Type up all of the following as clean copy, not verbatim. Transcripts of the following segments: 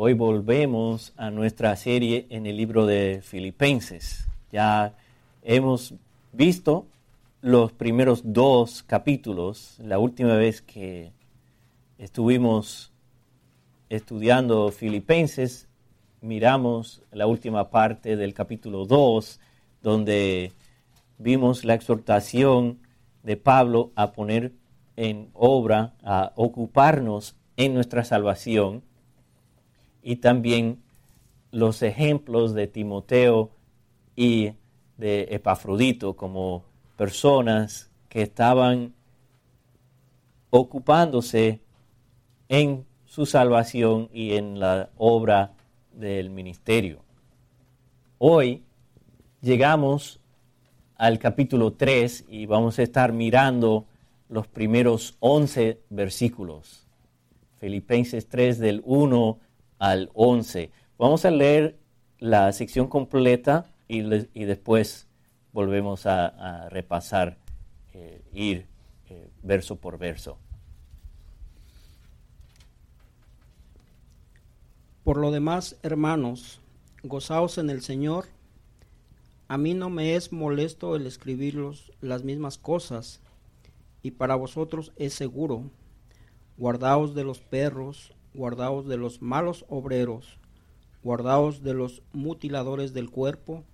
Hoy volvemos a nuestra serie en el libro de Filipenses. Ya hemos visto los primeros 2 capítulos. La última vez que estuvimos estudiando Filipenses, miramos la última parte del capítulo 2, donde vimos la exhortación de Pablo a poner en obra, a ocuparnos en nuestra salvación, y también los ejemplos de Timoteo y de Epafrodito como personas que estaban ocupándose en su salvación y en la obra del ministerio. Hoy llegamos al capítulo 3 y vamos a estar mirando los primeros 11 versículos. Filipenses 3 del 1 al 11. Vamos a leer la sección completa y después volvemos a repasar, verso por verso. Por lo demás, hermanos, gozaos en el Señor. A mí no me es molesto el escribiros las mismas cosas, y para vosotros es seguro. Guardaos de los perros, guardaos de los malos obreros, guardaos de los mutiladores del cuerpo,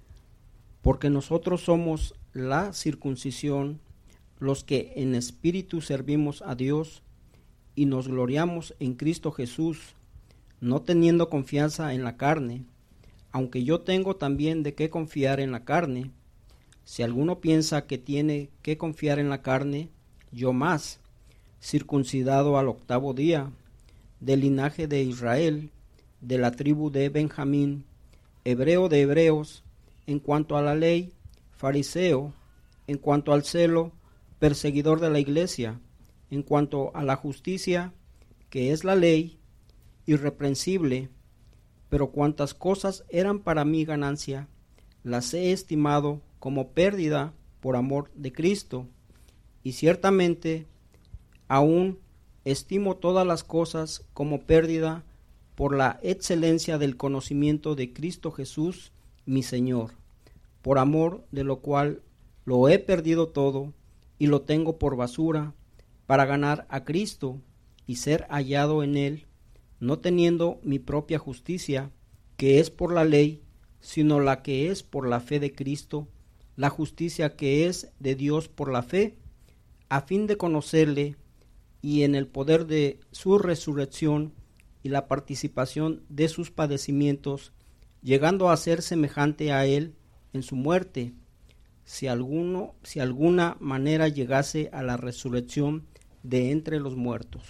porque nosotros somos la circuncisión, los que en espíritu servimos a Dios y nos gloriamos en Cristo Jesús, no teniendo confianza en la carne, aunque yo tengo también de qué confiar en la carne. Si alguno piensa que tiene que confiar en la carne, yo más, circuncidado al 8º día, del linaje de Israel, de la tribu de Benjamín, hebreo de hebreos, en cuanto a la ley, fariseo, en cuanto al celo, perseguidor de la iglesia, en cuanto a la justicia, que es la ley, irreprensible. Pero cuantas cosas eran para mí ganancia, las he estimado como pérdida por amor de Cristo, y ciertamente aún estimo todas las cosas como pérdida por la excelencia del conocimiento de Cristo Jesús, mi Señor, por amor de lo cual lo he perdido todo y lo tengo por basura, para ganar a Cristo y ser hallado en Él, no teniendo mi propia justicia, que es por la ley, sino la que es por la fe de Cristo, la justicia que es de Dios por la fe, a fin de conocerle y en el poder de su resurrección y la participación de sus padecimientos, llegando a ser semejante a él en su muerte, si alguna manera llegase a la resurrección de entre los muertos.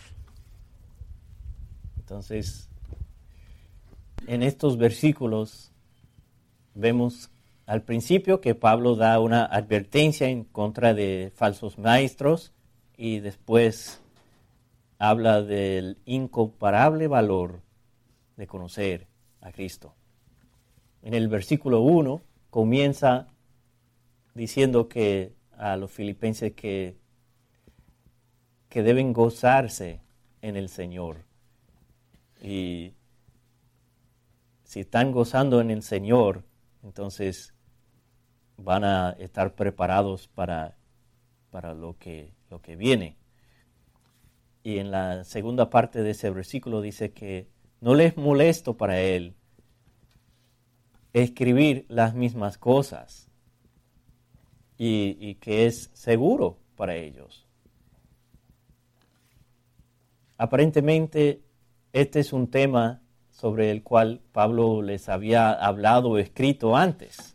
Entonces, en estos versículos vemos al principio que Pablo da una advertencia en contra de falsos maestros y después habla del incomparable valor de conocer a Cristo. En el versículo 1 comienza diciendo que a los filipenses que deben gozarse en el Señor. Y si están gozando en el Señor, entonces van a estar preparados para lo que viene. Y en la segunda parte de ese versículo dice que no les molesto para él escribir las mismas cosas y que es seguro para ellos. Aparentemente, este es un tema sobre el cual Pablo les había hablado o escrito antes,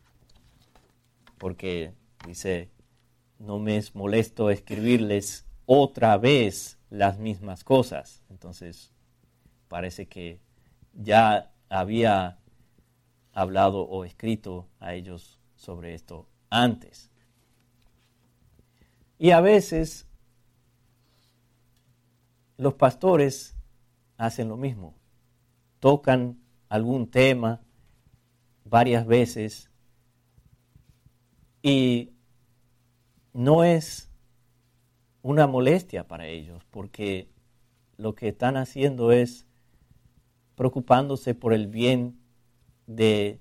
porque dice, no me es molesto escribirles otra vez las mismas cosas. Entonces, parece que ya había hablado o escrito a ellos sobre esto antes. Y a veces los pastores hacen lo mismo. Tocan algún tema varias veces y no es una molestia para ellos, porque lo que están haciendo es preocupándose por el bien de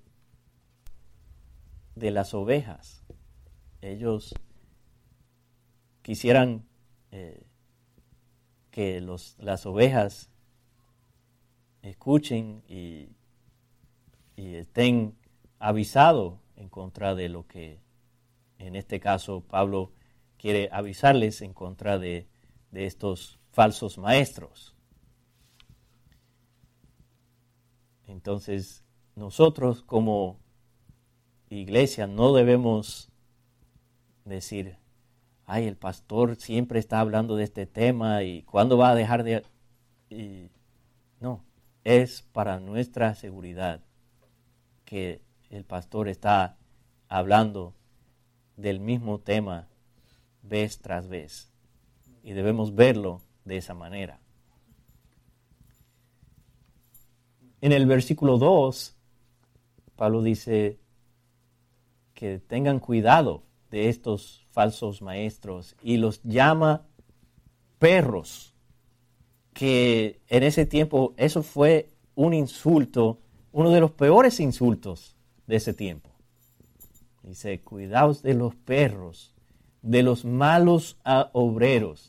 las ovejas. Ellos quisieran que las ovejas escuchen y estén avisados en contra de lo que, en este caso, Pablo quiere avisarles en contra de estos falsos maestros. Entonces, nosotros como iglesia no debemos decir, ay, el pastor siempre está hablando de este tema y ¿cuándo va a dejar de...? No, es para nuestra seguridad que el pastor está hablando del mismo tema vez tras vez y debemos verlo de esa manera. En el versículo 2, Pablo dice que tengan cuidado de estos falsos maestros y los llama perros, que en ese tiempo eso fue un insulto, uno de los peores insultos de ese tiempo. Dice, cuidaos de los perros, de los malos obreros.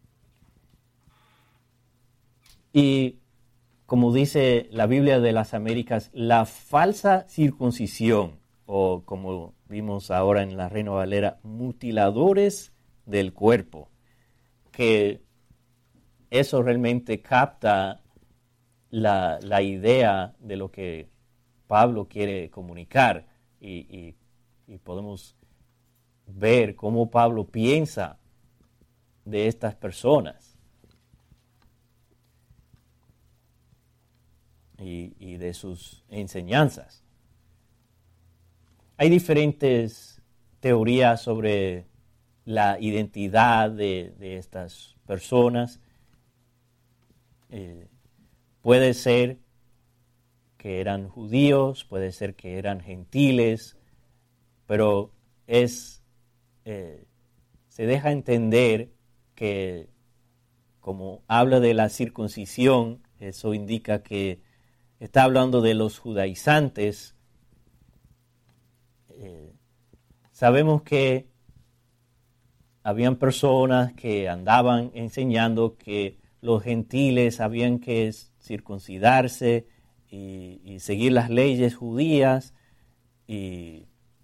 Y como dice la Biblia de las Américas, la falsa circuncisión, o como vimos ahora en la Reina Valera, mutiladores del cuerpo, que eso realmente capta la idea de lo que Pablo quiere comunicar y podemos ver cómo Pablo piensa de estas personas y de sus enseñanzas. Hay diferentes teorías sobre la identidad de estas personas. Puede ser que eran judíos, puede ser que eran gentiles, pero se deja entender que como habla de la circuncisión, eso indica que está hablando de los judaizantes. Sabemos que habían personas que andaban enseñando que los gentiles habían que circuncidarse y seguir las leyes judías, y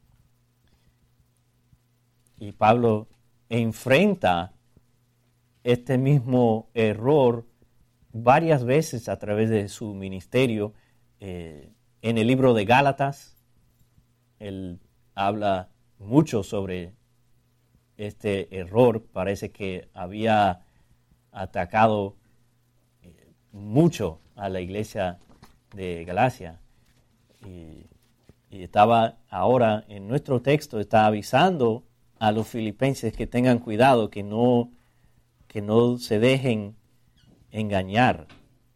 Pablo enfrenta este mismo error varias veces a través de su ministerio. En el libro de Gálatas, él habla mucho sobre este error. Parece que había atacado mucho a la iglesia de Galacia. Y estaba ahora en nuestro texto, está avisando a los filipenses que tengan cuidado, que no se dejen engañar.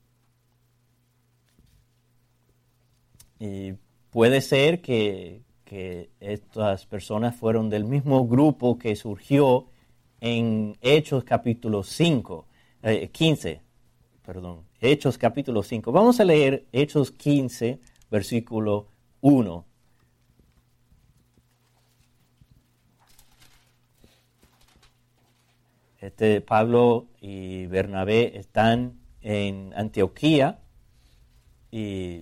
Y puede ser que estas personas fueron del mismo grupo que surgió en Hechos capítulo 15. Hechos capítulo 5. Vamos a leer Hechos 15, versículo 1. Pablo y Bernabé están en Antioquía y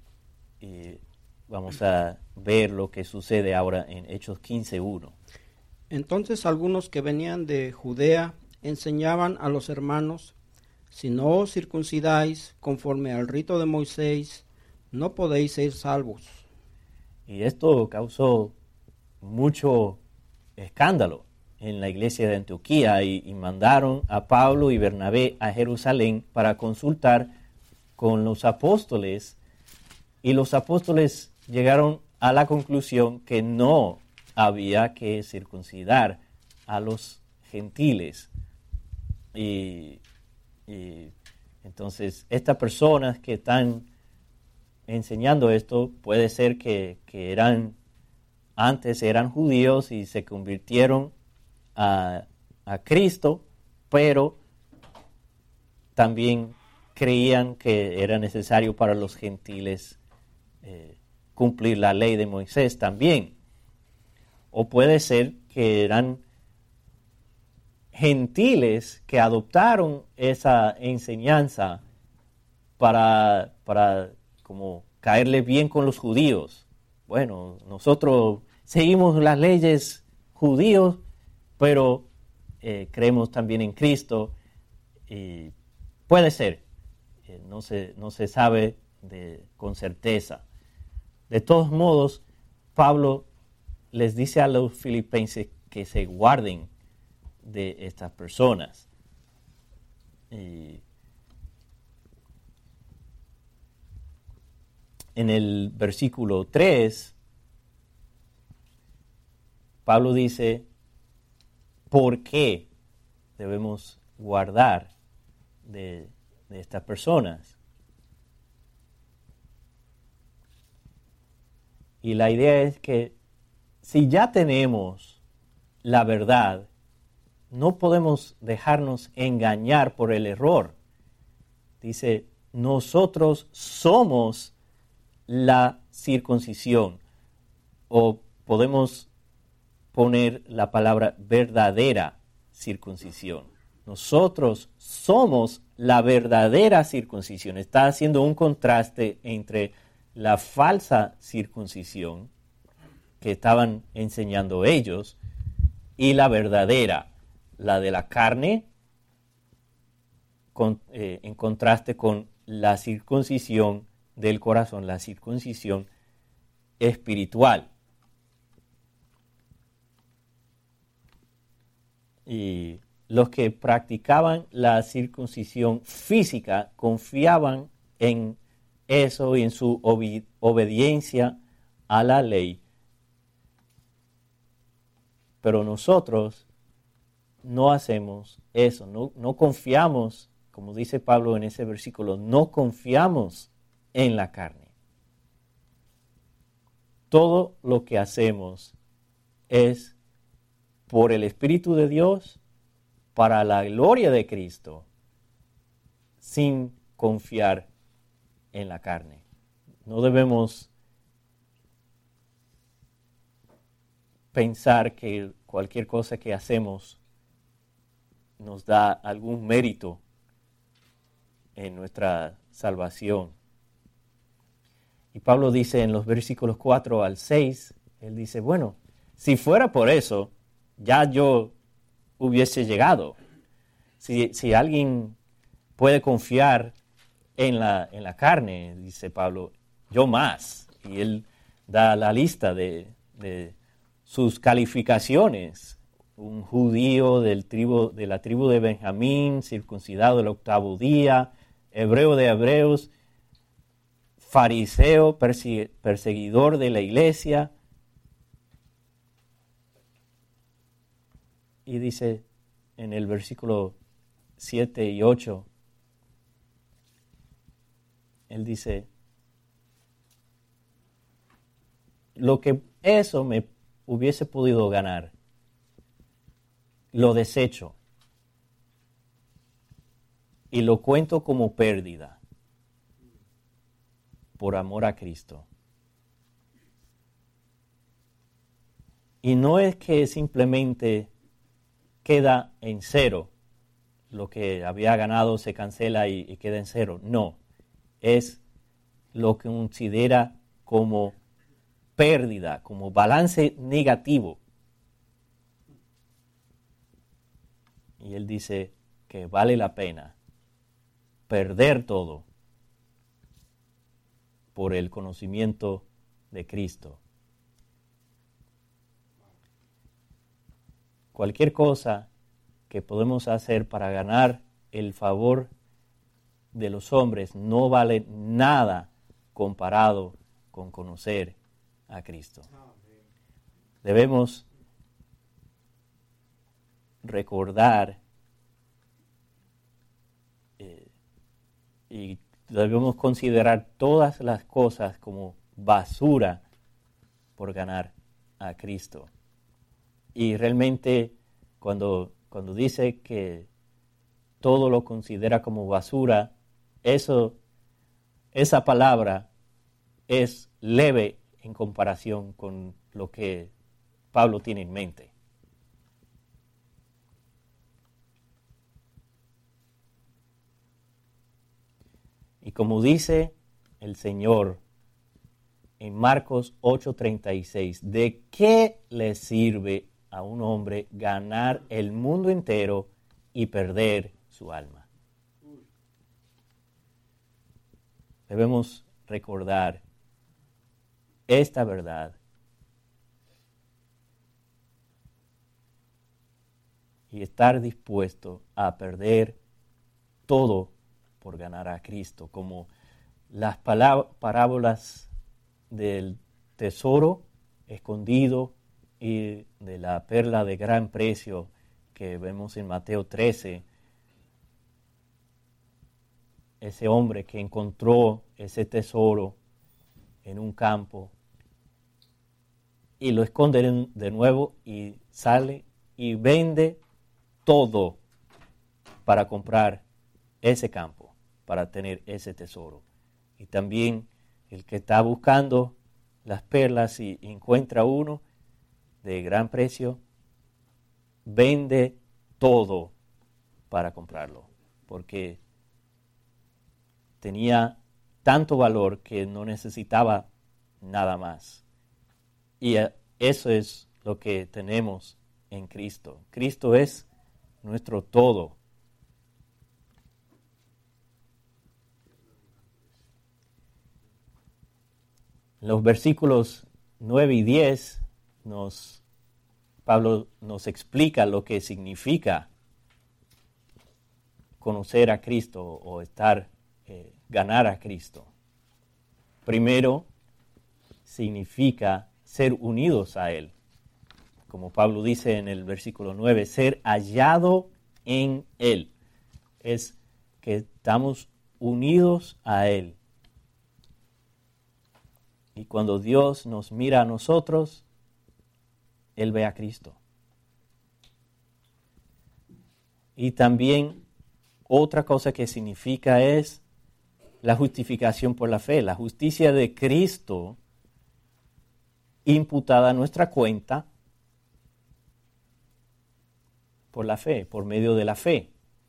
vamos a ver lo que sucede ahora en Hechos 15:1. Entonces algunos que venían de Judea enseñaban a los hermanos: si no os circuncidáis conforme al rito de Moisés, no podéis ser salvos. Y esto causó mucho escándalo en la iglesia de Antioquía y mandaron a Pablo y Bernabé a Jerusalén para consultar con los apóstoles, y los apóstoles llegaron a la conclusión que no había que circuncidar a los gentiles. Y entonces estas personas que están enseñando esto, puede ser que antes eran judíos y se convirtieron a Cristo, pero también creían que era necesario para los gentiles cumplir la ley de Moisés también. O puede ser que eran gentiles que adoptaron esa enseñanza para como caerle bien con los judíos. Bueno, nosotros seguimos las leyes judíos, pero creemos también en Cristo. Y puede ser, no se sabe con certeza. De todos modos, Pablo les dice a los filipenses que se guarden de estas personas. Y en el versículo 3, Pablo dice, ¿por qué debemos guardar de estas personas? Y la idea es que si ya tenemos la verdad, no podemos dejarnos engañar por el error. Dice, nosotros somos la circuncisión. O podemos poner la palabra verdadera circuncisión. Nosotros somos la verdadera circuncisión. Está haciendo un contraste entre la falsa circuncisión que estaban enseñando ellos y la verdadera, la de la carne, en contraste con la circuncisión del corazón, la circuncisión espiritual. Y los que practicaban la circuncisión física confiaban en eso y en su obediencia a la ley. Pero nosotros no hacemos eso, no confiamos, como dice Pablo en ese versículo, no confiamos en la carne. Todo lo que hacemos es por el Espíritu de Dios, para la gloria de Cristo, sin confiar en la carne. No debemos pensar que cualquier cosa que hacemos nos da algún mérito en nuestra salvación. Y Pablo dice en los versículos 4 al 6, él dice, bueno, si fuera por eso, ya yo hubiese llegado. Si alguien puede confiar en la carne, dice Pablo, yo más. Y él da la lista de sus calificaciones. Un judío de la tribu de Benjamín, circuncidado el 8º día, hebreo de hebreos, fariseo, perseguidor de la iglesia. Y dice en el versículo 7 y 8, él dice, lo que eso me hubiese podido ganar, lo desecho y lo cuento como pérdida por amor a Cristo. Y no es que simplemente queda en cero, lo que había ganado se cancela y queda en cero. No, es lo que considera como pérdida, como balance negativo. Y él dice que vale la pena perder todo por el conocimiento de Cristo. Cualquier cosa que podemos hacer para ganar el favor de los hombres no vale nada comparado con conocer a Cristo. Debemos recordar y debemos considerar todas las cosas como basura por ganar a Cristo. Y realmente cuando dice que todo lo considera como basura, esa palabra es leve en comparación con lo que Pablo tiene en mente. Y como dice el Señor en Marcos 8:36, ¿de qué le sirve a un hombre ganar el mundo entero y perder su alma? Debemos recordar esta verdad y estar dispuesto a perder todo por ganar a Cristo, como las parábolas del tesoro escondido y de la perla de gran precio que vemos en Mateo 13. Ese hombre que encontró ese tesoro en un campo y lo esconde de nuevo y sale y vende todo para comprar ese campo, para tener ese tesoro. Y también el que está buscando las perlas y encuentra uno de gran precio, vende todo para comprarlo, porque tenía tanto valor que no necesitaba nada más. Y eso es lo que tenemos en Cristo. Cristo es nuestro todo. En los versículos 9 y 10, Pablo nos explica lo que significa conocer a Cristo o ganar a Cristo. Primero, significa ser unidos a Él. Como Pablo dice en el versículo 9, ser hallado en Él. Es que estamos unidos a Él. Y cuando Dios nos mira a nosotros, Él ve a Cristo. Y también otra cosa que significa es la justificación por la fe, la justicia de Cristo imputada a nuestra cuenta por la fe, por medio de la fe.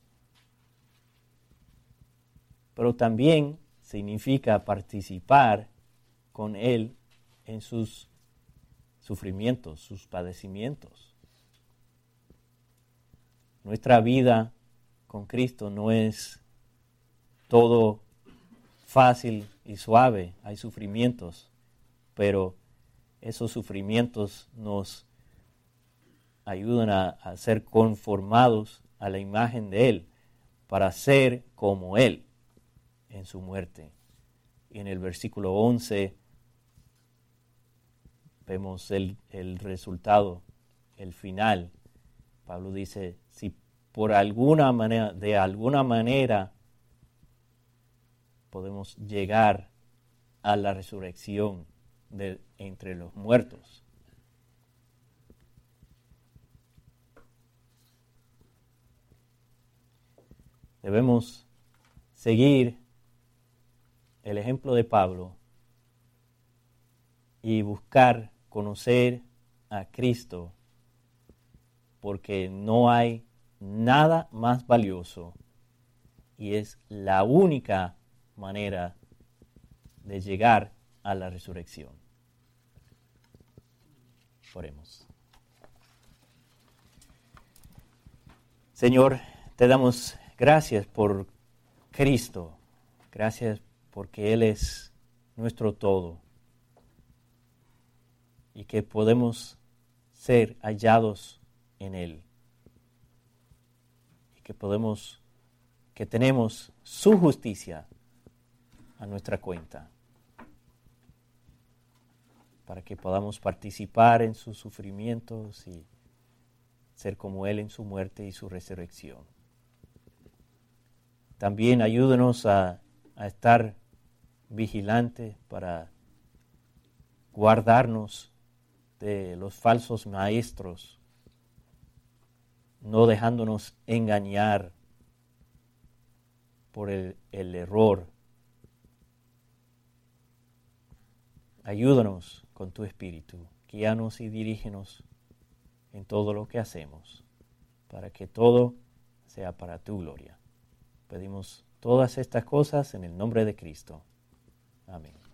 Pero también significa participar con Él en sus sufrimientos, sus padecimientos. Nuestra vida con Cristo no es todo fácil y suave, hay sufrimientos, pero esos sufrimientos nos ayudan a ser conformados a la imagen de Él, para ser como Él en su muerte. Y en el versículo 11 vemos el resultado, el final. Pablo dice, si por alguna manera, de alguna manera, podemos llegar a la resurrección de entre los muertos. Debemos seguir el ejemplo de Pablo y buscar conocer a Cristo, porque no hay nada más valioso y es la única manera de llegar a la resurrección. Oremos. Señor, te damos gracias por Cristo. Gracias porque Él es nuestro todo. Y que podemos ser hallados en Él. Y que tenemos su justicia a nuestra cuenta. Para que podamos participar en sus sufrimientos y ser como Él en su muerte y su resurrección. También ayúdanos a estar vigilantes para guardarnos de los falsos maestros, no dejándonos engañar por el error. Ayúdanos con tu Espíritu, guíanos y dirígenos en todo lo que hacemos, para que todo sea para tu gloria. Pedimos todas estas cosas en el nombre de Cristo. Amén.